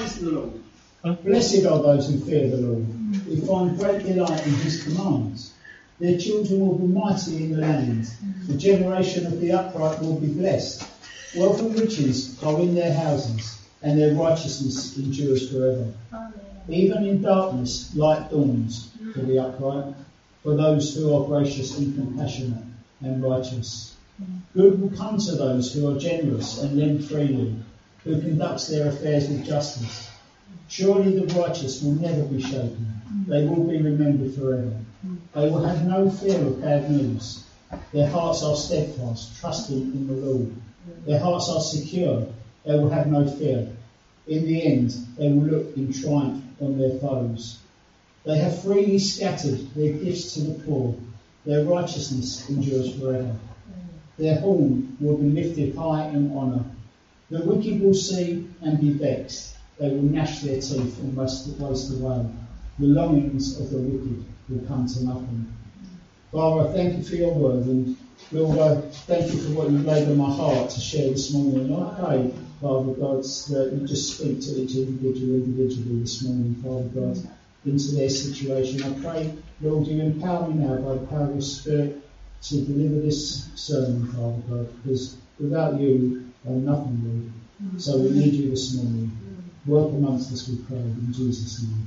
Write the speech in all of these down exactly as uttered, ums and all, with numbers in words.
praise the Lord. Blessed are those who fear the Lord, who find great delight in his commands. Their children will be mighty in the land. The generation of the upright will be blessed. Wealth and riches are in their houses, and their righteousness endures forever. Amen. Even in darkness, light dawns for the upright, for those who are gracious and compassionate and righteous. Good will come to those who are generous and lend freely, who conducts their affairs with justice. Surely the righteous will never be shaken. They will be remembered forever. They will have no fear of bad news. Their hearts are steadfast, trusting in the Lord. Their hearts are secure. They will have no fear. In the end, they will look in triumph on their foes. They have freely scattered their gifts to the poor. Their righteousness endures forever. Their horn will be lifted high in honour. The wicked will see and be vexed. They will gnash their teeth and waste away. The longings of the wicked will come to nothing. Father, I thank you for your word, and Lord, I thank you for what you've laid on my heart to share this morning. And I pray, Father God, that you just speak to each individual individually this morning, Father God, into their situation. I pray, Lord, you empower me now by the power of your Spirit to deliver this sermon, Father God, because without you, I'm nothing, Lord. So we need you this morning. Work amongst us, we pray, in Jesus' name.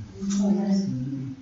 Amen.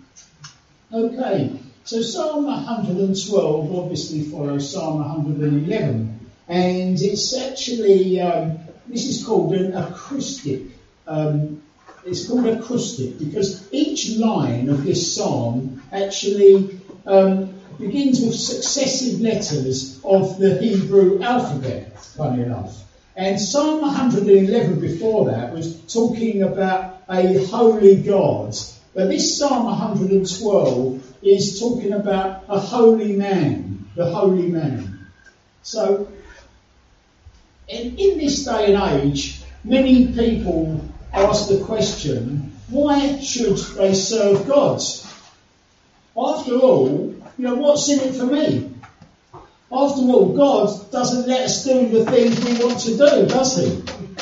Okay, so Psalm one hundred twelve obviously follows Psalm one hundred eleven, and it's actually, um, this is called an acrostic. Um, it's called acrostic because each line of this psalm actually um, begins with successive letters of the Hebrew alphabet, funny enough. And Psalm one hundred eleven before that was talking about a holy God. But this Psalm one hundred twelve is talking about a holy man, the holy man. So, in, in this day and age, many people ask the question, why should they serve God? After all, you know, what's in it for me? After all, God doesn't let us do the things we want to do, does he?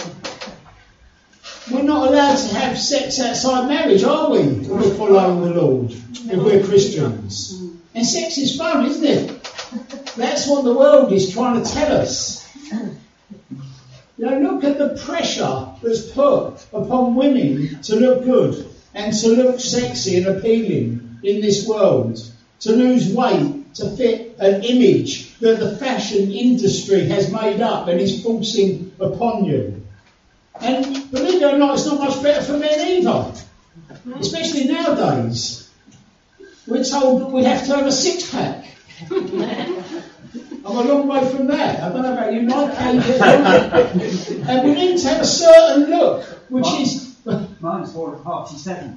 We're not allowed to have sex outside marriage, are we? If we're following the Lord, if we're Christians. And sex is fun, isn't it? That's what the world is trying to tell us. You know, look at the pressure that's put upon women to look good and to look sexy and appealing in this world, to lose weight, to fit an image that the fashion industry has made up and is forcing upon you. And believe it or not, it's not much better for men either. Especially nowadays. We're told that we have to have a six-pack. I'm a long way from that. I don't know about you, Mike. And we need to have a certain look, which Mine, is... Mine's four and a half, she's seven.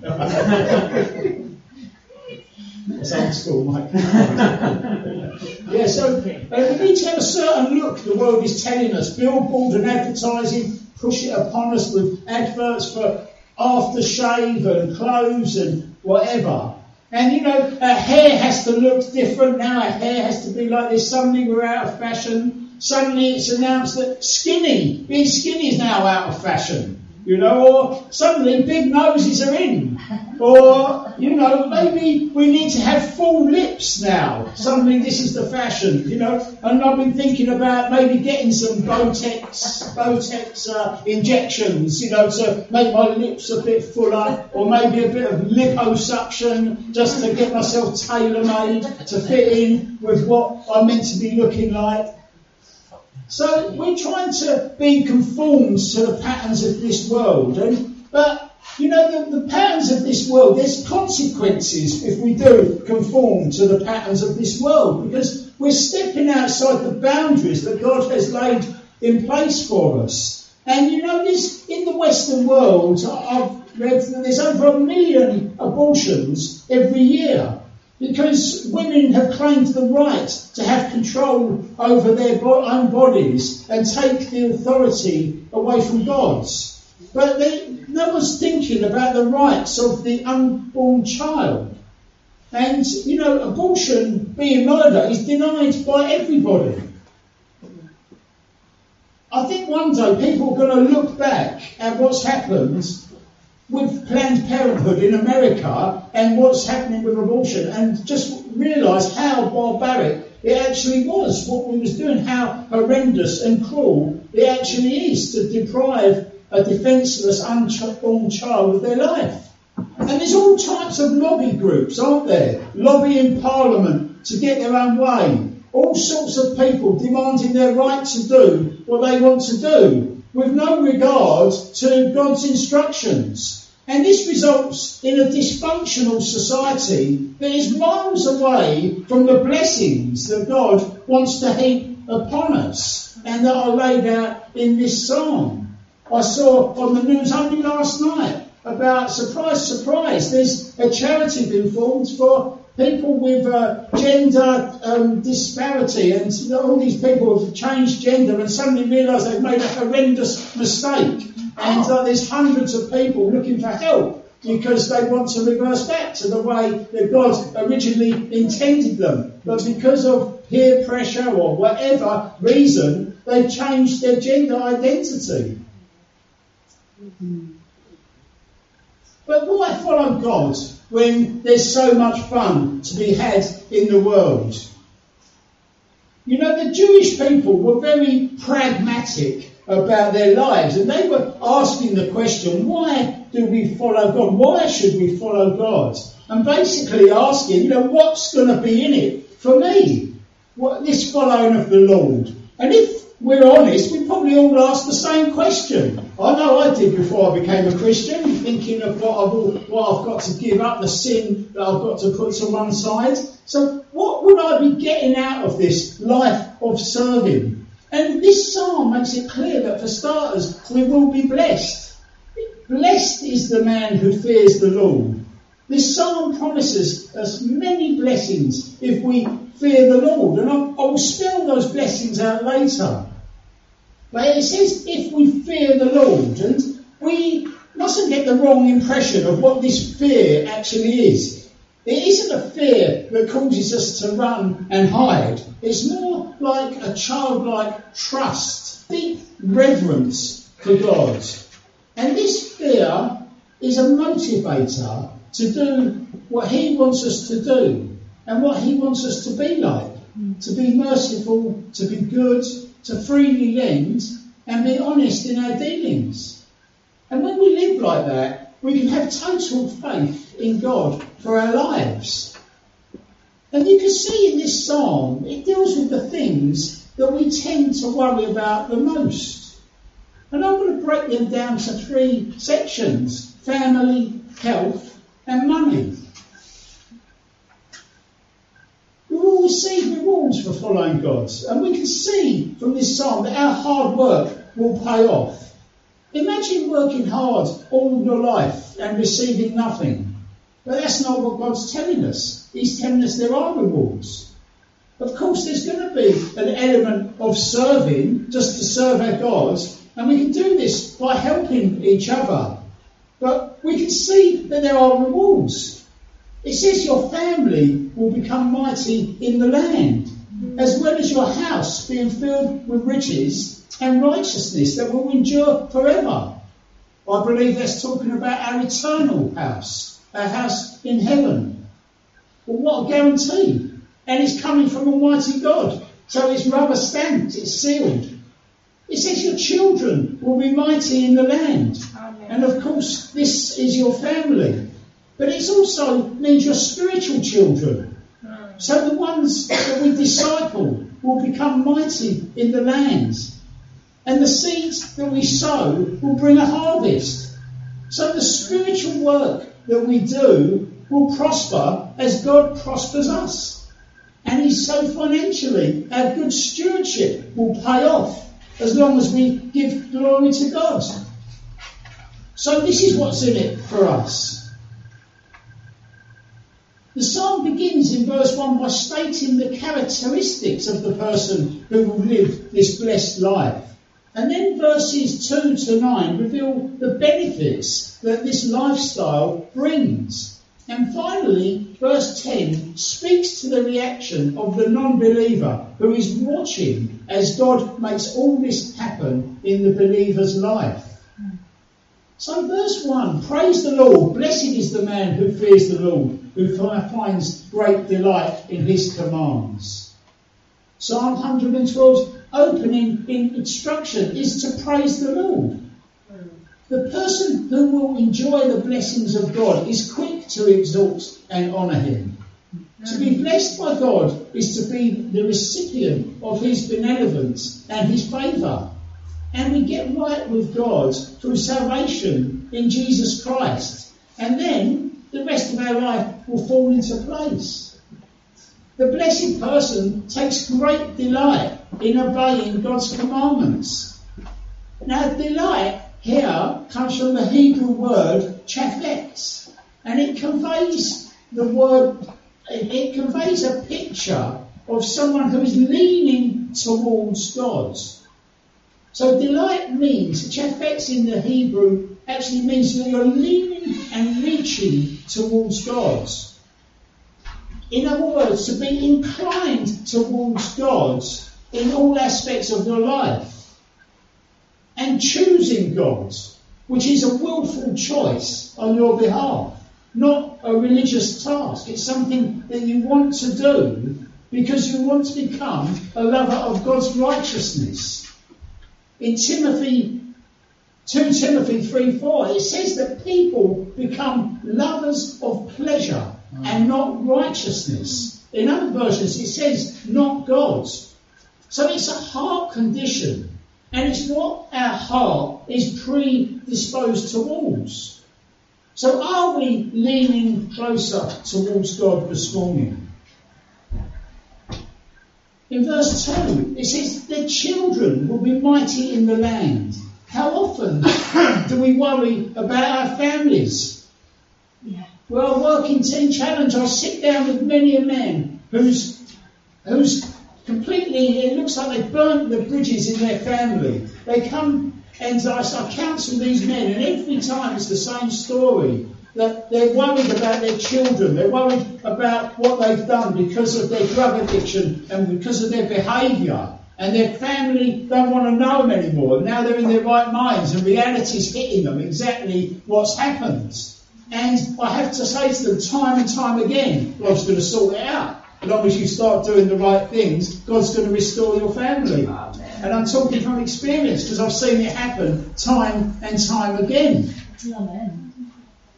That's old school, Mike. Yeah, so uh, we need to have a certain look, the world is telling us. Billboard and advertising push it upon us with adverts for aftershave and clothes and whatever. And, you know, our hair has to look different now. Our hair has to be like this. Suddenly we're out of fashion. Suddenly it's announced that skinny, being skinny is now out of fashion. You know, or suddenly big noses are in. Or, you know, maybe we need to have full lips now. Suddenly this is the fashion, you know. And I've been thinking about maybe getting some Botox, Botox uh, injections, you know, to make my lips a bit fuller. Or maybe a bit of liposuction just to get myself tailor-made to fit in with what I'm meant to be looking like. So we're trying to be conformed to the patterns of this world. And, but, you know, the, the patterns of this world, there's consequences if we do conform to the patterns of this world, because we're stepping outside the boundaries that God has laid in place for us. And, you know, this, in the Western world, I've read that there's over a million abortions every year. Because women have claimed the right to have control over their own bodies and take the authority away from God's. But they, no one's thinking about the rights of the unborn child. And, you know, abortion, being murder, is denied by everybody. I think one day people are going to look back at what's happened with Planned Parenthood in America and what's happening with abortion, and just realise how barbaric it actually was, what we was doing, how horrendous and cruel it actually is to deprive a defenceless unborn child of their life. And there's all types of lobby groups, aren't there? Lobbying Parliament to get their own way. All sorts of people demanding their right to do what they want to do, with no regard to God's instructions. And this results in a dysfunctional society that is miles away from the blessings that God wants to heap upon us and that are laid out in this psalm. I saw on the news only last night about, surprise, surprise, there's a charity being formed for people with uh, gender um, disparity, and all these people have changed gender and suddenly realise they've made a horrendous mistake. And uh, there's hundreds of people looking for help because they want to reverse back to the way that God originally intended them. But because of peer pressure or whatever reason, they've changed their gender identity. Mm-hmm. But why follow God when there's so much fun to be had in the world? You know, the Jewish people were very pragmatic about their lives, and they were asking the question, why do we follow God? Why should we follow God? And basically asking, you know, what's going to be in it for me? What, this following of the Lord. And if we're honest, we probably all ask the same question. I know I did before I became a Christian, thinking of what I've, what I've got to give up, the sin that I've got to put to one side. So what would I be getting out of this life of serving? And this psalm makes it clear that for starters, we will be blessed. Blessed is the man who fears the Lord. This psalm promises us many blessings if we fear the Lord. And I'll, I'll spell those blessings out later. But it says if we fear the Lord. And we mustn't get the wrong impression of what this fear actually is. It isn't a fear that causes us to run and hide. It's more like a childlike trust, deep reverence for God. And this fear is a motivator to do what he wants us to do and what he wants us to be like. To be merciful, to be good, to freely lend and be honest in our dealings. And when we live like that, we can have total faith in God for our lives. And you can see in this psalm, it deals with the things that we tend to worry about the most. And I'm going to break them down to three sections: family, health and money. We will receive rewards for following God. And we can see from this psalm that our hard work will pay off. Imagine working hard all your life and receiving nothing. But that's not what God's telling us. He's telling us there are rewards. Of course, there's going to be an element of serving, just to serve our God, and we can do this by helping each other. But we can see that there are rewards. It says your family will become mighty in the land, as well as your house being filled with riches and righteousness that will endure forever. I believe that's talking about our eternal house, our house in heaven. Well, what a guarantee. And it's coming from Almighty God. So it's rubber stamped, it's sealed. It says your children will be mighty in the land. Amen. And of course, this is your family. But it also means your spiritual children. Mm. So the ones that we disciple will become mighty in the land. And the seeds that we sow will bring a harvest. So the spiritual work that we do will prosper as God prospers us. And He's so financially, our good stewardship will pay off as long as we give glory to God. So this is what's in it for us. The psalm begins in verse one by stating the characteristics of the person who will live this blessed life. And then verses two to nine reveal the benefits that this lifestyle brings. And finally, verse ten speaks to the reaction of the non-believer who is watching as God makes all this happen in the believer's life. So verse one, praise the Lord, blessed is the man who fears the Lord, who finds great delight in his commands. Psalm one hundred twelve's opening in instruction is to praise the Lord. The person who will enjoy the blessings of God is quick to exalt and honour him. To be blessed by God is to be the recipient of his benevolence and his favour. And we get right with God through salvation in Jesus Christ. And then the rest of our life will fall into place. The blessed person takes great delight in obeying God's commandments. Now, delight here comes from the Hebrew word chafetz, and it conveys the word, it conveys a picture of someone who is leaning towards God. So delight means, chafetz in the Hebrew actually means that you're leaning and reaching towards God. In other words, to be inclined towards God in all aspects of your life. And choosing God, which is a willful choice on your behalf, not a religious task. It's something that you want to do because you want to become a lover of God's righteousness. In Timothy, two Timothy three four, it says that people become lovers of pleasure and not righteousness. In other versions, it says not God. So it's a heart condition. And it's what our heart is predisposed towards. So are we leaning closer towards God this morning? In verse two, it says, the children will be mighty in the land. How often do we worry about our families? Yeah. Well, working team challenge, I sit down with many a man who's, who's completely, it looks like they've burnt the bridges in their family. They come and I, I counsel these men, and every time it's the same story, that they're worried about their children, they're worried about what they've done because of their drug addiction and because of their behaviour, and their family don't want to know them anymore. Now they're in their right minds and reality's hitting them exactly what's happened. And I have to say to them time and time again, God's going to sort it out. As long as you start doing the right things, God's going to restore your family. Amen. And I'm talking from experience because I've seen it happen time and time again. Amen.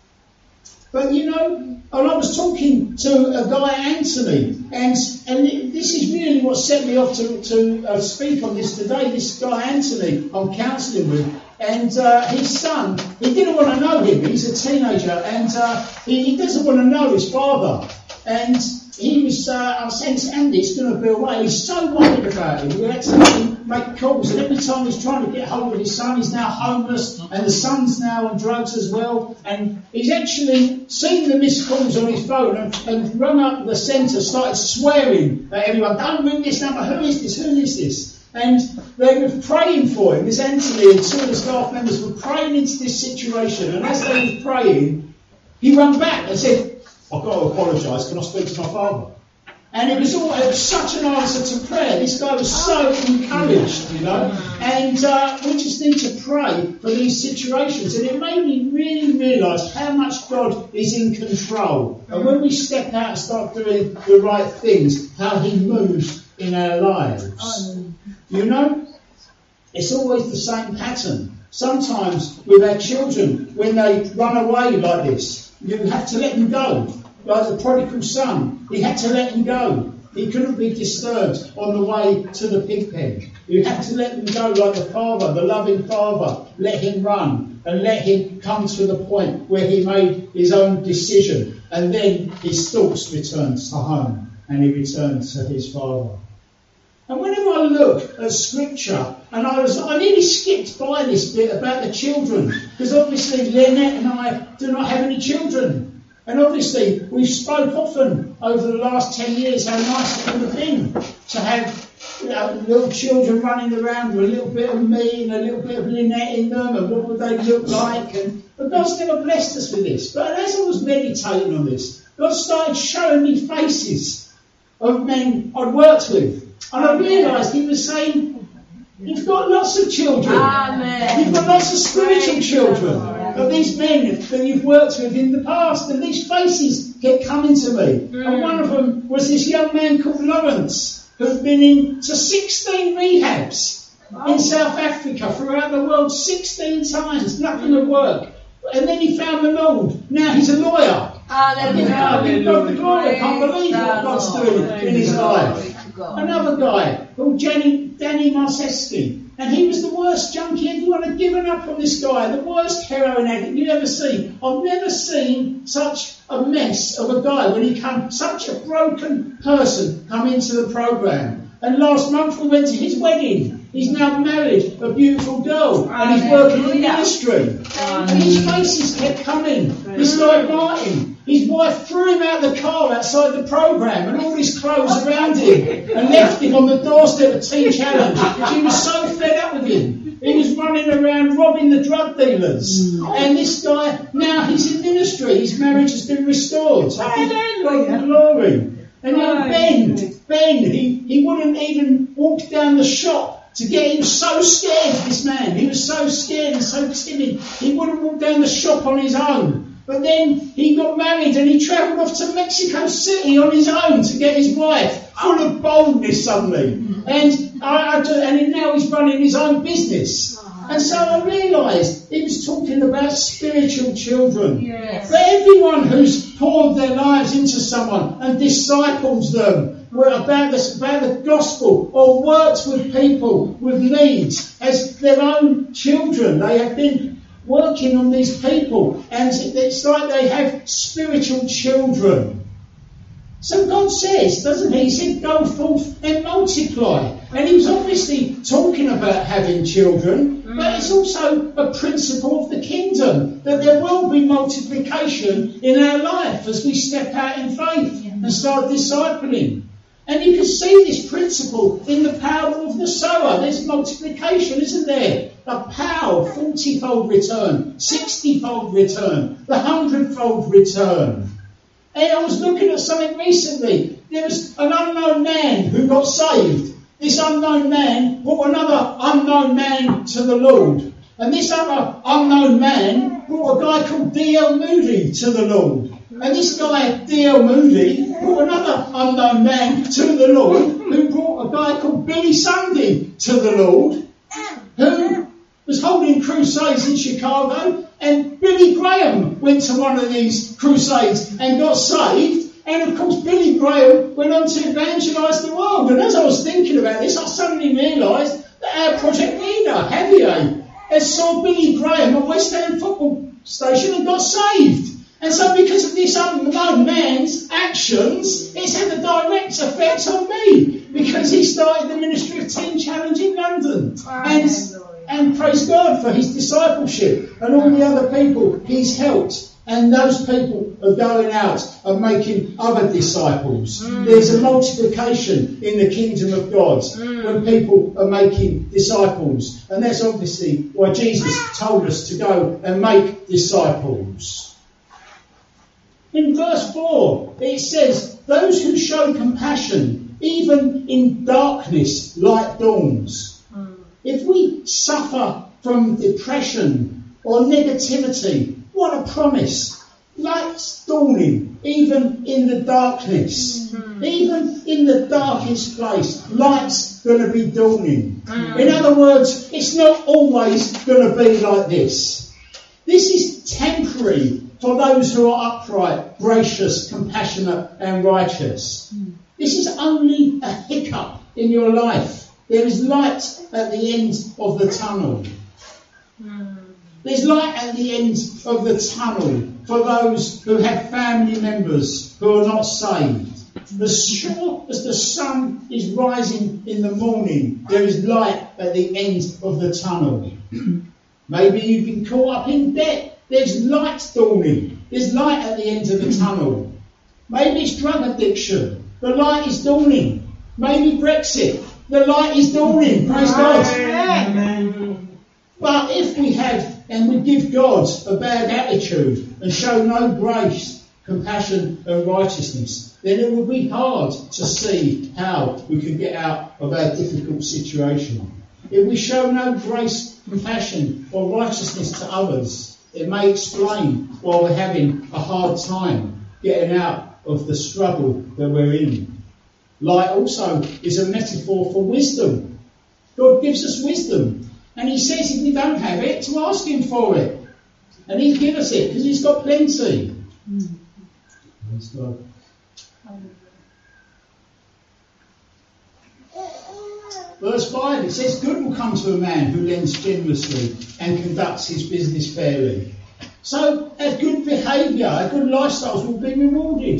But you know, and I was talking to a guy, Anthony, and and this is really what set me off to, to uh, speak on this today. This guy, Anthony, I'm counselling with, and uh, his son, he didn't want to know him. He's a teenager, and uh, he, he doesn't want to know his father. And he was, uh, I was saying to Andy, it's going to be away. He's so worried about him. We had to make calls, and every time he's trying to get hold of his son, he's now homeless, and the son's now on drugs as well. And he's actually seen the missed calls on his phone and, and rung up the centre, started swearing at everyone, don't ring this number, who is this, who is this? And they were praying for him. This Anthony and two of the staff members were praying into this situation, and as they were praying, he ran back and said, I've got to apologise, can I speak to my father? And it was all it was such an answer to prayer. This guy was so encouraged, you know. And uh, we just need to pray for these situations. And it made me really realise how much God is in control. And when we step out and start doing the right things, how he moves in our lives. You know, it's always the same pattern. Sometimes with our children, when they run away like this, you have to let them go. Like the prodigal son, he had to let him go. He couldn't be disturbed on the way to the pig pen. You had to let him go like the father, the loving father. Let him run and let him come to the point where he made his own decision. And then his thoughts returned to home and he returned to his father. And whenever I look at scripture, and I was, I nearly skipped by this bit about the children, because obviously Lynette and I do not have any children. And obviously we've spoke often over the last ten years how nice it would have been to have, you know, little children running around with a little bit of me and a little bit of Lynette in them, and what would they look like? And but God's never blessed us with this. But as I was meditating on this, God started showing me faces of men I'd worked with. And I realised he was saying, you've got lots of children. Amen. You've got lots of spiritual children. of these men that you've worked with in the past, and these faces kept coming to me. Mm. And one of them was this young man called Lawrence, who'd been into sixteen rehabs oh. in South Africa, throughout the world, sixteen times, nothing would work. And then he found the Lord. Now he's a lawyer. Hallelujah. I can't believe what God's doing in his life. Another guy called Danny, Danny Marceski. And he was the worst junkie. Everyone had given up on this guy, the worst heroin addict you ever seen. I've never seen such a mess of a guy when he come, such a broken person come into the program. And last month we went to his wedding. He's now married a beautiful girl, and he's working in ministry. And his faces kept coming. This guy Martin, his wife threw him out of the car outside the programme and all his clothes around him and left him on the doorstep of Teen Challenge. She was so fed up with him. He was running around robbing the drug dealers. And this guy, now he's in ministry. His marriage has been restored. Hallelujah. Glory. And then Ben, Ben, he, he wouldn't even walk down the shop to get him so scared, this man. He was so scared and so timid. He wouldn't walk down the shop on his own. But then he got married and he travelled off to Mexico City on his own to get his wife, full of boldness suddenly. And I, I do, and now he's running his own business. And so I realised he was talking about spiritual children. Yes. For everyone who's poured their lives into someone and disciples them about the, about the gospel, or worked with people with needs as their own children, they have been working on these people, and it's like they have spiritual children. So God says, doesn't he? He said, go forth and multiply. And he was obviously talking about having children, mm. but it's also a principle of the kingdom, that there will be multiplication in our life as we step out in faith yeah. and start discipling. And you can see this principle in the parable of the sower. There's multiplication, isn't there? A power, forty-fold return, sixty-fold return, the hundred-fold return. And I was looking at something recently. There was an unknown man who got saved. This unknown man brought another unknown man to the Lord. And this other unknown man brought a guy called D L Moody to the Lord. And this guy, D L Moody, brought another unknown man to the Lord, who brought a guy called Billy Sunday to the Lord, who was holding crusades in Chicago. And Billy Graham went to one of these crusades and got saved. And of course, Billy Graham went on to evangelise the world. And as I was thinking about this, I suddenly realised that our project leader, Javier, has saw Billy Graham at West End Football Station and got saved. And so because of this unknown man's actions, it's had a direct effect on me, because he started the ministry of Teen Challenge in London. And, and praise God for his discipleship and all the other people he's helped. And those people are going out and making other disciples. Mm. There's a multiplication in the kingdom of God mm. when people are making disciples. And that's obviously why Jesus told us to go and make disciples. In verse four, it says, those who show compassion, even in darkness, light dawns. Mm. If we suffer from depression or negativity, what a promise. Light's dawning, even in the darkness. Mm-hmm. Even in the darkest place, light's going to be dawning. Mm-hmm. In other words, it's not always going to be like this. This is temporary for those who are upright, gracious, compassionate and righteous. Mm. This is only a hiccup in your life. There is light at the end of the tunnel. Mm. There's light at the end of the tunnel for those who have family members who are not saved. As sure as the sun is rising in the morning, there is light at the end of the tunnel. Maybe you've been caught up in debt. There's light dawning. There's light at the end of the tunnel. Maybe it's drug addiction. The light is dawning. Maybe Brexit. The light is dawning. Praise God. Amen. But if we have and we give God a bad attitude and show no grace, compassion and righteousness, then it will be hard to see how we can get out of our difficult situation. If we show no grace, compassion or righteousness to others, It may explain why we're having a hard time getting out of the struggle that we're in. Light also is a metaphor for wisdom. God gives us wisdom, and he says if we don't have it, to ask him for it. And he'll give us it, because he's got plenty. Mm. Praise God. Verse five, it says, good will come to a man who lends generously and conducts his business fairly. So, our good behaviour, our good lifestyles will be rewarded.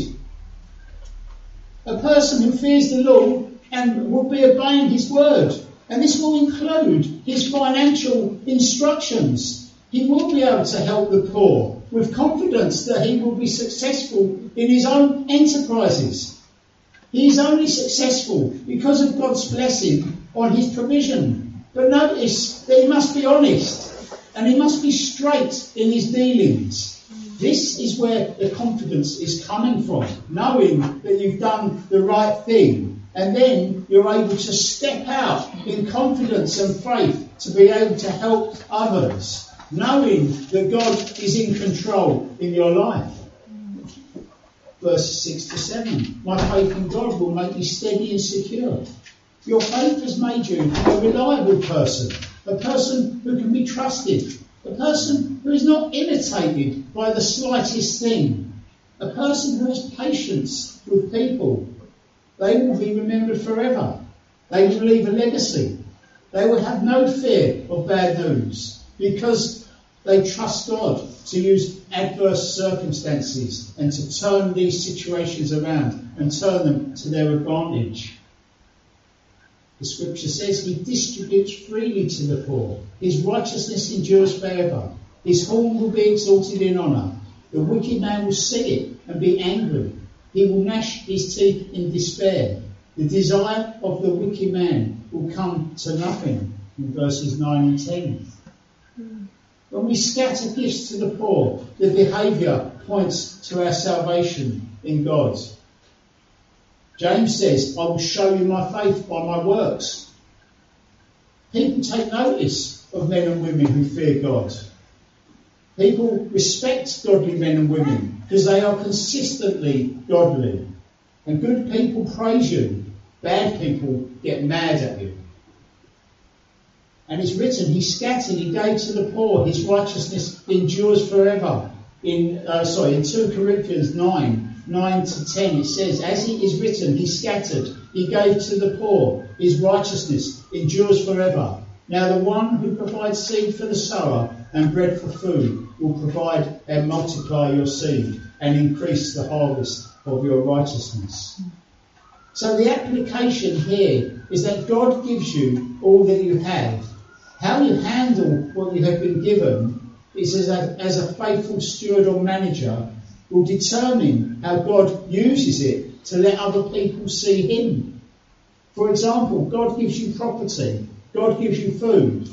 A person who fears the Lord and will be obeying his word. And this will include his financial instructions. He will be able to help the poor with confidence that he will be successful in his own enterprises. He is only successful because of God's blessing on his provision. But notice that he must be honest and he must be straight in his dealings. This is where the confidence is coming from, knowing that you've done the right thing. And then you're able to step out in confidence and faith to be able to help others, knowing that God is in control in your life. Verses six to seven. My faith in God will make me steady and secure. Your faith has made you a reliable person, a person who can be trusted, a person who is not imitated by the slightest thing, a person who has patience with people. They will be remembered forever. They will leave a legacy. They will have no fear of bad news because they trust God to use adverse circumstances and to turn these situations around and turn them to their advantage. The scripture says he distributes freely to the poor. His righteousness endures forever. His horn will be exalted in honour. The wicked man will see it and be angry. He will gnash his teeth in despair. The desire of the wicked man will come to nothing. In verses nine and ten. Mm. When we scatter gifts to the poor, the behaviour points to our salvation in God. James says, I will show you my faith by my works. People take notice of men and women who fear God. People respect godly men and women because they are consistently godly. And good people praise you. Bad people get mad at you. And it's written, he scattered, he gave to the poor, his righteousness endures forever. In uh, sorry, in two Corinthians nine, nine to ten, it says, as it is written, he scattered, he gave to the poor, his righteousness endures forever. Now the one who provides seed for the sower and bread for food will provide and multiply your seed and increase the harvest of your righteousness. So the application here is that God gives you all that you have. How you handle what you have been given is as a, as a faithful steward or manager will determine how God uses it to let other people see him. For example, God gives you property. God gives you food.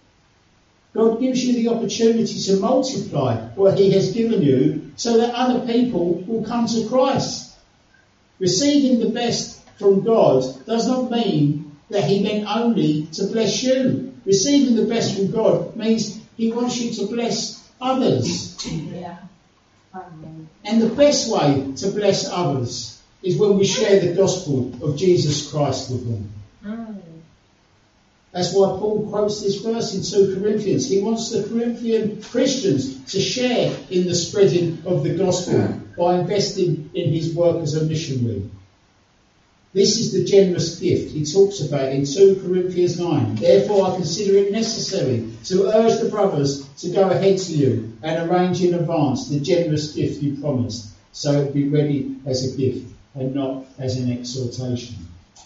God gives you the opportunity to multiply what he has given you so that other people will come to Christ. Receiving the best from God does not mean that he meant only to bless you. Receiving the best from God means he wants you to bless others. Yeah. And the best way to bless others is when we share the gospel of Jesus Christ with them. Mm. That's why Paul quotes this verse in two Corinthians. He wants the Corinthian Christians to share in the spreading of the gospel by investing in his work as a missionary. This is the generous gift he talks about in two Corinthians nine. Therefore I consider it necessary to urge the brothers to go ahead to you and arrange in advance the generous gift you promised, so it be ready as a gift and not as an exhortation.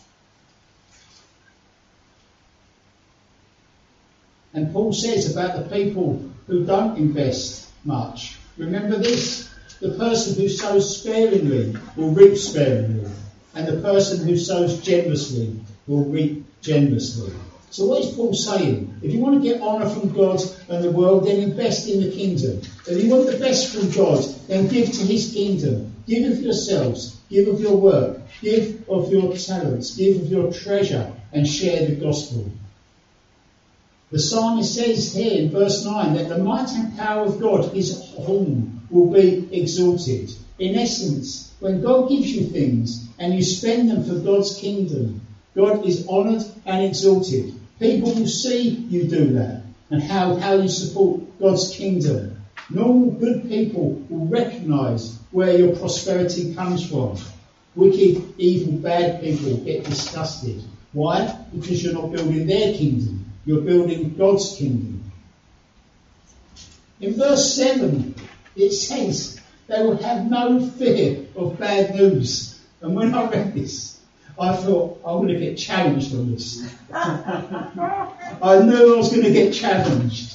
And Paul says about the people who don't invest much, remember this, the person who sows sparingly will reap sparingly. And the person who sows generously will reap generously. So what is Paul saying? If you want to get honour from God and the world, then invest in the kingdom. If you want the best from God, then give to his kingdom. Give of yourselves, give of your work, give of your talents, give of your treasure, and share the gospel. The psalmist says here in verse nine that the might and power of God, his horn, will be exalted. In essence, when God gives you things and you spend them for God's kingdom, God is honoured and exalted. People will see you do that and how, how you support God's kingdom. Normal good people will recognise where your prosperity comes from. Wicked, evil, bad people get disgusted. Why? Because you're not building their kingdom. You're building God's kingdom. In verse seven, it says they will have no fear of bad news. And when I read this, I thought I want to get challenged on this. I knew I was going to get challenged.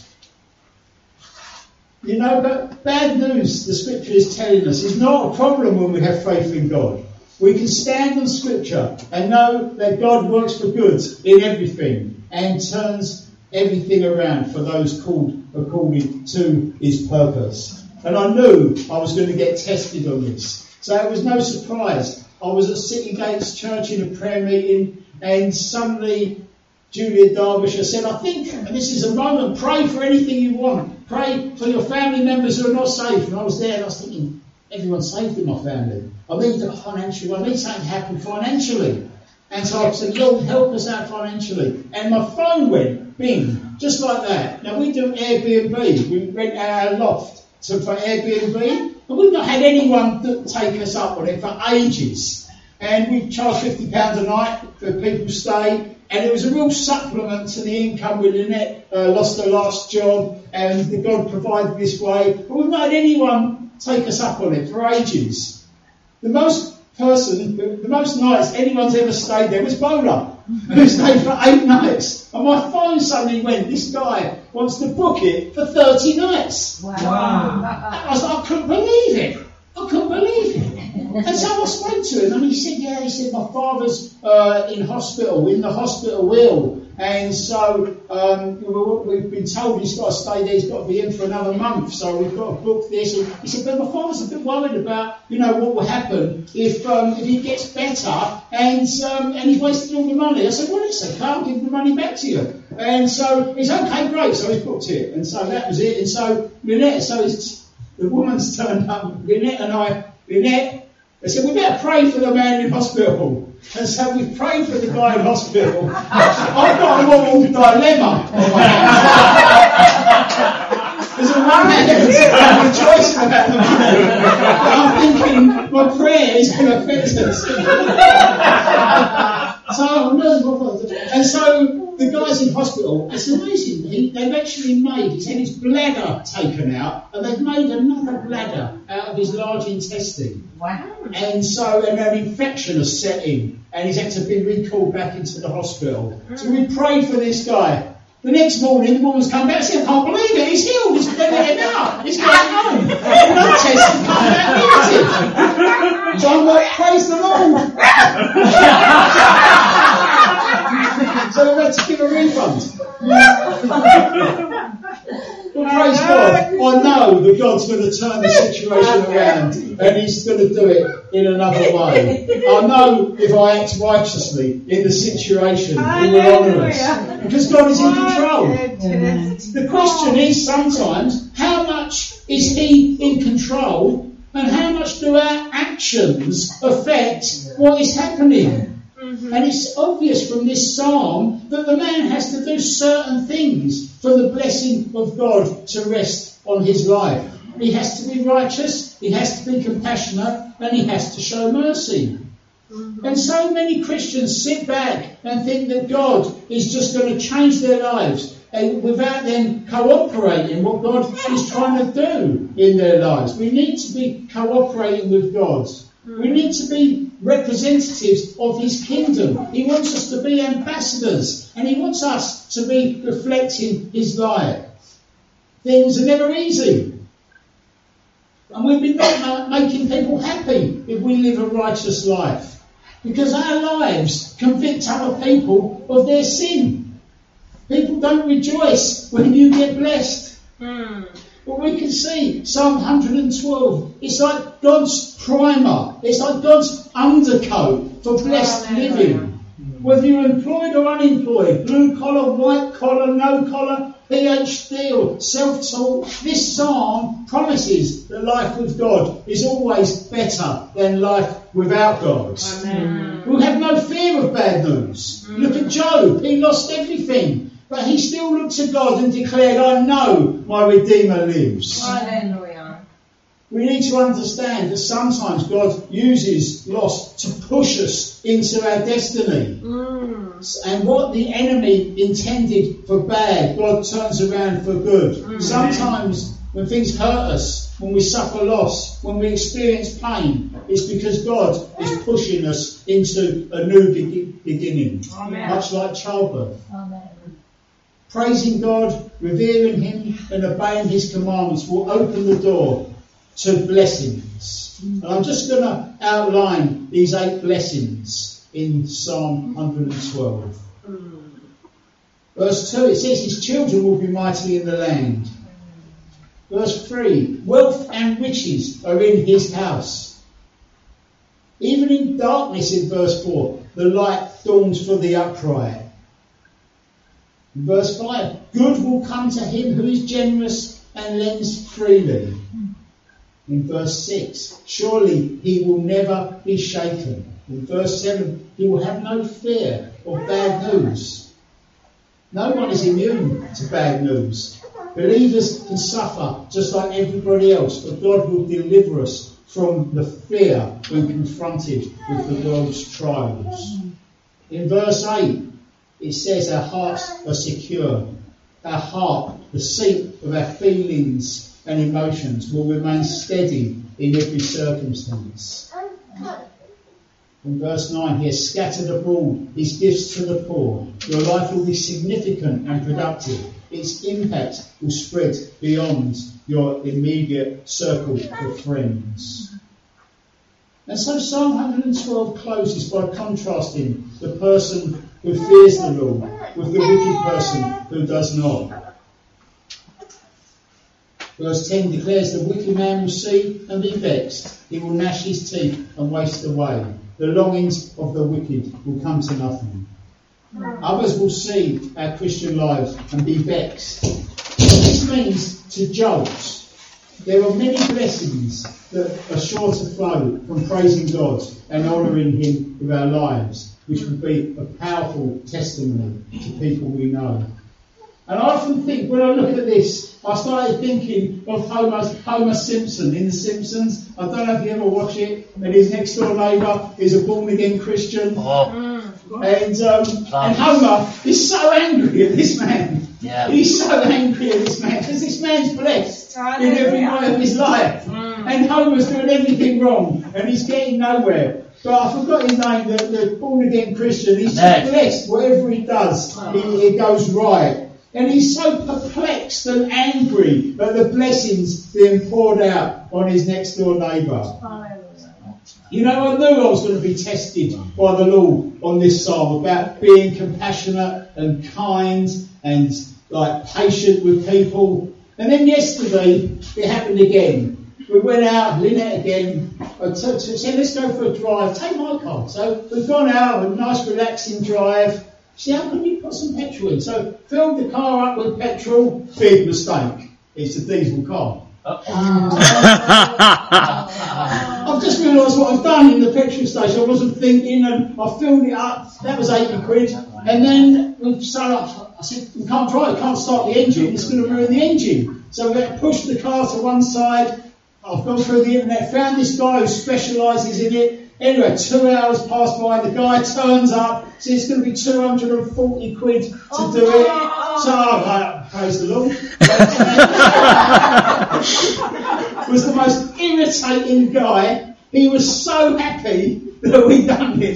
You know, but bad news, the scripture is telling us, is not a problem when we have faith in God. We can stand on scripture and know that God works for good in everything and turns everything around for those called according to his purpose. And I knew I was going to get tested on this. So it was no surprise. I was at City Gates Church in a prayer meeting, and suddenly Julia Derbyshire said, I think, and this is a moment, pray for anything you want. Pray for your family members who are not saved. And I was there and I was thinking, everyone's saved in my family. I need a financial, I need something to happen financially. And so I said, Lord, help us out financially. And my phone went, bing, just like that. Now we do Airbnb. We rent our loft to, for Airbnb. And we've not had anyone that take us up on it for ages. And we charge fifty pounds a night for people to stay. And it was a real supplement to the income when Lynette uh, lost her last job. And God provided this way. But we've not had anyone take us up on it for ages. The most person, the most nights anyone's ever stayed there was Bola, who stayed for eight nights. And my phone suddenly went, this guy wants to book it for thirty nights. Wow. wow. I was like, I couldn't believe it. I couldn't believe it. And so I spoke to him and he said, yeah, he said, my father's uh, in hospital, in the hospital wheel. And so um, we've been told he's got to stay there, he's got to be in for another month, so we've got to book this. And he said, but my father's a bit worried about, you know, what will happen if um, if he gets better and um, and he's wasted all the money. I said, well, it's okay, I'll give the money back to you. And so he's okay, great, so he's booked it. And so that was it. And so Lynette, so it's, the woman's turned up, Lynette and I, Lynette, they said, we better pray for the man in hospital. And so we prayed for the guy in hospital. I've got a moral dilemma on my hands. There's a one hand I'm rejoicing about the money. I'm thinking my prayer is going to affect us. So, and so the guy's in hospital. It's amazing. He, they've actually made, he's had his bladder taken out, and they've made another bladder out of his large intestine. Wow. And so and an infection has set in, and he's had to be recalled back into the hospital. Mm. So we prayed for this guy. The next morning, the woman's come back and said, I can't believe it, he's healed, he's going to get out, he's going home. The blood test has come back negative. So I'm like, praise the Lord. So we had to give a refund. Well, praise God. I know that God's going to turn the situation around and he's going to do it in another way. I know if I act righteously in the situation, he will honour us. Because God is in control. The question is sometimes, how much is he in control and how much do our actions affect what is happening? And it's obvious from this psalm that the man has to do certain things for the blessing of God to rest on his life. He has to be righteous, he has to be compassionate, and he has to show mercy. Mm-hmm. And so many Christians sit back and think that God is just going to change their lives without them cooperating what God is trying to do in their lives. We need to be cooperating with God. We need to be representatives of his kingdom. He wants us to be ambassadors, and he wants us to be reflecting his light. Things are never easy. And we've been not making people happy if we live a righteous life. Because our lives convict other people of their sin. People don't rejoice when you get blessed. Mm. But we can see Psalm one hundred twelve. It's like God's primer. It's like God's undercoat for blessed living. Whether you're employed or unemployed, blue collar, white collar, no collar, PhD or self-taught, this psalm promises that life with God is always better than life without God. Amen. We'll have no fear of bad news. Mm. Look at Job, he lost everything, but he still looked to God and declared, I know my Redeemer lives. Hallelujah. We need to understand that sometimes God uses loss to push us into our destiny. Mm. And what the enemy intended for bad, God turns around for good. Mm. Sometimes when things hurt us, when we suffer loss, when we experience pain, it's because God is pushing us into a new be- beginning. Amen. Much like childbirth. Amen. Praising God, revering Him and obeying His commandments will open the door to blessings. And I'm just going to outline these eight blessings in Psalm one hundred twelve. Mm. Verse two, it says his children will be mighty in the land. Verse three, wealth and riches are in his house. Even in darkness, in verse four, the light dawns for the upright. In verse five, good will come to him who is generous and lends freely. In verse six, surely he will never be shaken. In verse seven, he will have no fear of bad news. No one is immune to bad news. Believers can suffer just like everybody else, but God will deliver us from the fear when confronted with the world's trials. In verse eight, it says our hearts are secure. Our heart, the seat of our feelings and emotions, will remain steady in every circumstance. In verse nine, he has scattered abroad his gifts to the poor. Your life will be significant and productive. Its impact will spread beyond your immediate circle of friends. And so Psalm one hundred twelve closes by contrasting the person who fears the Lord with the wicked person who does not. Verse ten declares the wicked man will see and be vexed. He will gnash his teeth and waste away. The longings of the wicked will come to nothing. Others will see our Christian lives and be vexed. This means to jolt. There are many blessings that are sure to flow from praising God and honouring Him with our lives, which will be a powerful testimony to people we know. And I often think, when I look at this, I started thinking of Homer, Homer Simpson in The Simpsons. I don't know if you ever watch it. And his next door neighbour is a born-again Christian. Oh. And, um, and Homer is so angry at this man. Yeah. He's so angry at this man because this man's blessed in every way of his life. Mm. And Homer's doing everything wrong and he's getting nowhere. But I forgot his name, the, the born-again Christian. He's just blessed. Whatever he does, oh. it, it goes right. And he's so perplexed and angry at the blessings being poured out on his next door neighbour. You know, I knew I was going to be tested by the Lord on this psalm about being compassionate and kind and like patient with people. And then yesterday it happened again. We went out, Lynette again, I t- t- said let's go for a drive, take my car. So we've gone out, a nice relaxing drive. She said, how can you put some petrol in? So filled the car up with petrol, big mistake. It's a diesel car. I've just realised what I've done in the petrol station. I wasn't thinking and I filled it up. That was eighty quid. And then we've started, I said, we can't drive, can't start the engine. It's going to ruin the engine. So we had to push the car to one side. I've gone through the internet, found this guy who specialises in it. Anyway, two hours passed by, the guy turns up, says it's going to be two hundred forty quid to oh, do it. So I'm like, praise the Lord. Was the most irritating guy. He was so happy that we'd done this.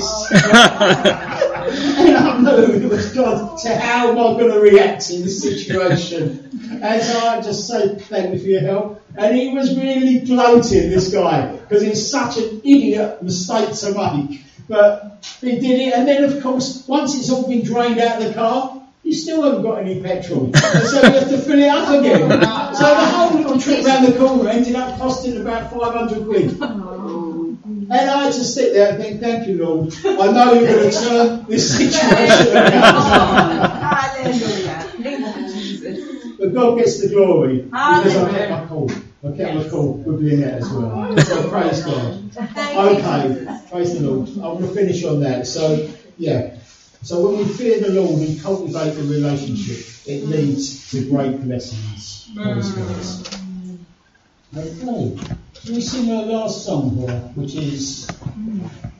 And I knew it was God. So how am I going to react in this situation? And so I just said, thank you for your help. And he was really gloating, this guy, because it's such an idiot mistake to make. But he did it. And then, of course, once it's all been drained out of the car, you still haven't got any petrol. So you have to fill it up again. So the whole little trip round the corner ended up costing about five hundred quid. And I had to sit there and think, thank you, Lord. I know you're going to turn this situation around. Hallelujah. Jesus. But God gets the glory because I kept Hallelujah. my cool. I kept my Yes. cool with Lynette as well. So praise God. Thank you, Okay, Jesus. praise the Lord. I'm going to finish on that. So, yeah. So when we fear the Lord and cultivate the relationship, it leads to great blessings. Praise God. Okay. Can we sing our last song here, which is